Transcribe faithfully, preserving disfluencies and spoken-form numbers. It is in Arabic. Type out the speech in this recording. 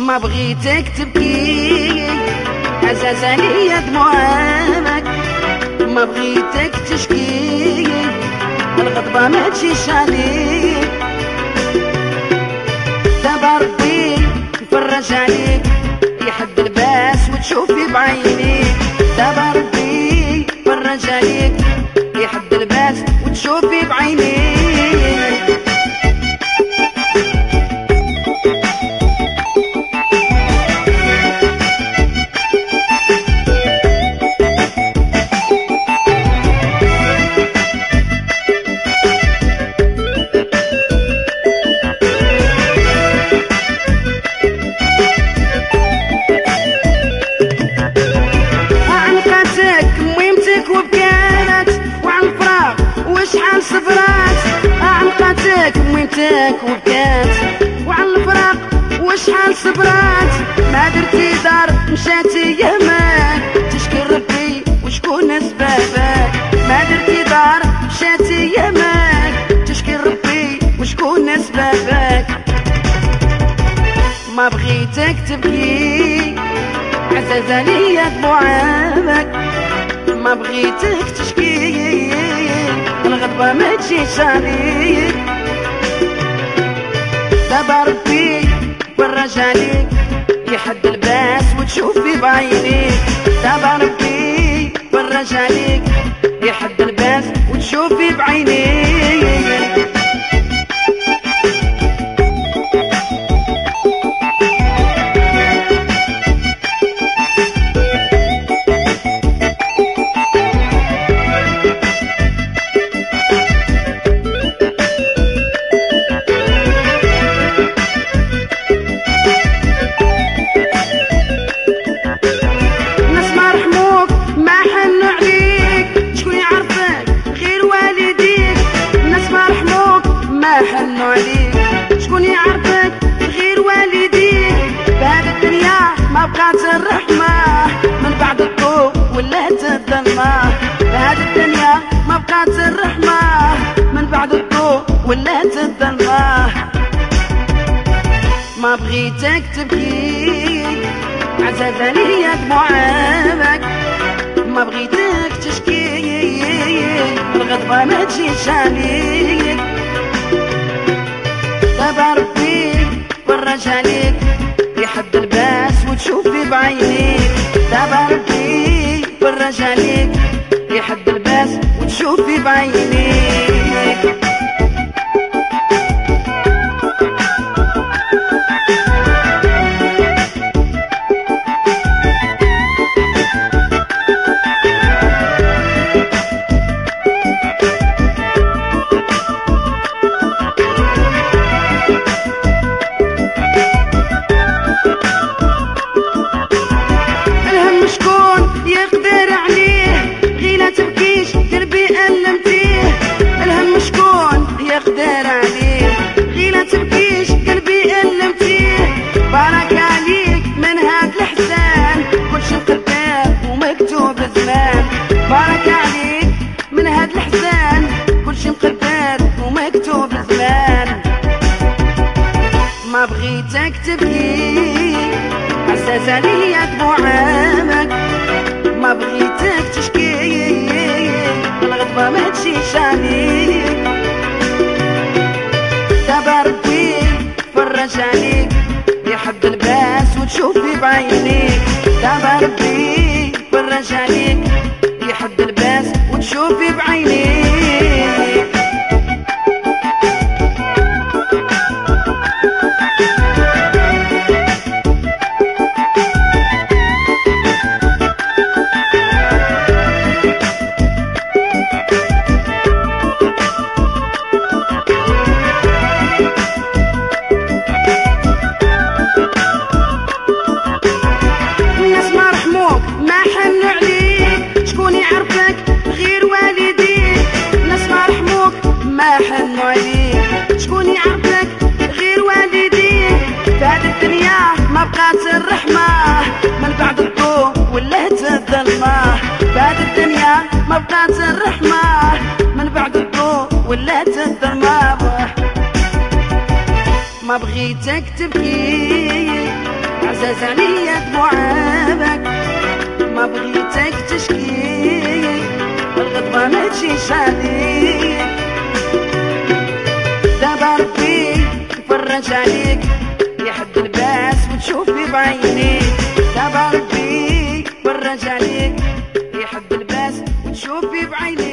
ما بغيتك تبكي عزازاني دموعك، ما بغيتك تشكي الغضبة ما تجيش عليك. دابا ربي يفرج عليك يحد الباس وتشوفي بعينيك. دابا ربي يفرج عليك يحد الباس وتشوفي بعينيك. صبرات عنقتك وميتك وبكات، وعلى الفراق وشحال صبرات. ما درتي دار مشاتي يماك تشكي ربي وشكون اسبابك. ما درتي دار مشاتي يماك تشكي ربي وشكون اسبابك. ما بغيتك تبكي عزازاني دموعك، ما بغيتك تشكي الغضبة ما تجيش عليك. دابا ربي يفرج عليك يحد الباس وتشوفي بعينيك. دابا ربي يفرج عليك يحد الباس وتشوفي بعينيك. حنوا عليك شكون يعرفك غير والديك. بهاد الدنيا ما بقات الرحمة من بعد الضوء ولات الظلمة. بهاد الدنيا ما بقات الرحمة من بعد الضوء ولات الظلمة. ما بغيتك تبكي عزازاني دموعك، ما بغيتك تشكي الغضبة ما تجيش عليك. دابا ربي يفرج عليك يحد الباس وتشوفي بعينيك. دابا ربي يفرج عليك يحد الباس وتشوفي بعينيك. بارك عليك من هاد الحزان كلشي مقدر ومكتوب الزمان. ما بغيتك تبكي عزازاني دموعك، ما بغيتك تشكي الغضبة ما تجيش عليك. دابا ربي يفرج عليك يحد الباس وتشوفي بعينيك. دابا ربي يفرج عليك يحد الباس وتشوفي بعينيك. الناس ما رحموك ما حنوا عليك شكون يعرفك غير والديك. الناس ما رحموك ما حنوا عليك شكون يعرفك غير والديك. فهاد الدنيا ما بقات الرحمة من بعد الضوء ولات الظلمة. فهاد الدنيا ما بقات الرحمة من بعد الضوء ولات الظلمة. ما بغيتك تبكي عزاز عليا دموع عابك ما بغيتك تشكي الغضبة ما تجيش عليك دابا ربي يفرج عليك يحد الباس وتشوفي بعينيك دابا ربي يفرج عليك يحد الباس وتشوفي بعينيك